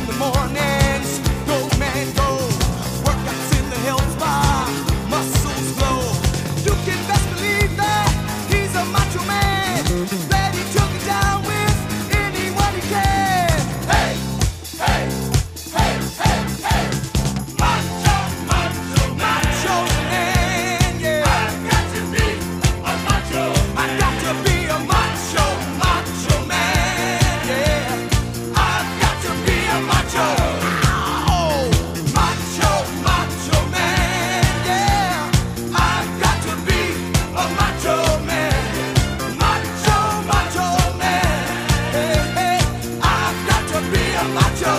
in the mornings. Go, man, go. Workouts in the health spa. Muscles glow. You can best believe that he's a macho man. Ready to get down with anyone he can. Hey, hey, hey, hey, hey. Macho, macho, macho man, yeah. I've got to be a macho. I've got to be a macho, macho man, yeah. I've got to be a macho. Oh, macho, macho man, yeah. I've got to be a macho man. Macho, macho man, hey, hey. I've got to be a macho.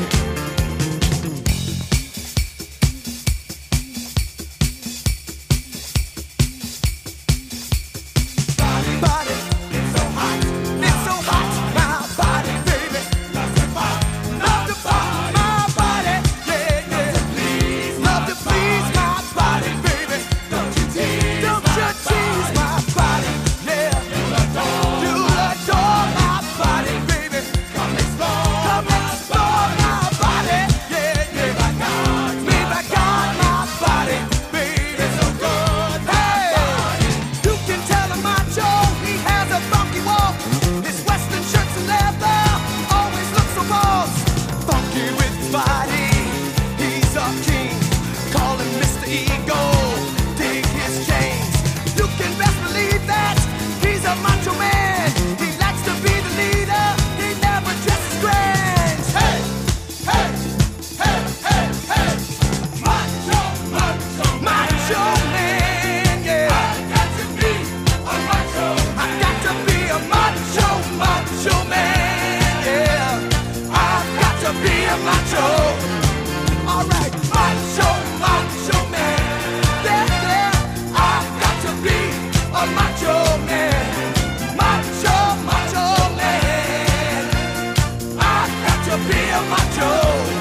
Body, it's so hot, my body, baby. Love to body, my body, yeah, yeah. Love to please my body, baby. Don't you tease my body, yeah. You adore my body, baby. Come explore my body, yeah, yeah. Made by God, my body, baby. So good, hey. You can tell a macho, he has a funky walk. His western shirts and leather always look so boss. Funky with his body, he's a king. Call him Mr. Ego, dig his chains. You can best believe that he's a macho man. He likes to be the leader, he never dresses grand. Hey, hey, hey, hey, hey. Macho, macho, macho man, yeah. I've got to be a macho. I've got to be a macho, macho man, yeah. I've got to be a macho. All right, macho, macho man, yeah, yeah. I've got to be a macho man. Macho, macho man. I've got to be a macho.